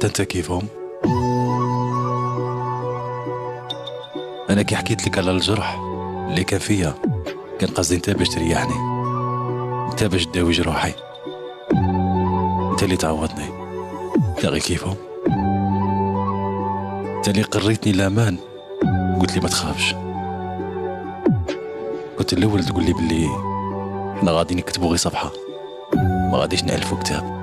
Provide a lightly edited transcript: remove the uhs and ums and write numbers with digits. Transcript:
حتى انت كيفهم. انا كي حكيت لك على الجرح اللي كان فيا، كان قصدي انت باش تريحني، انت باش تداوي جروحي، انت اللي تعوضني. انت غير كيفهم، انت اللي قريتني الامان، قلت لي ما تخافش. كنت الاول تقول لي باللي احنا غادي نكتبوا غير صفحه، ما غاديش نالفوا كتاب.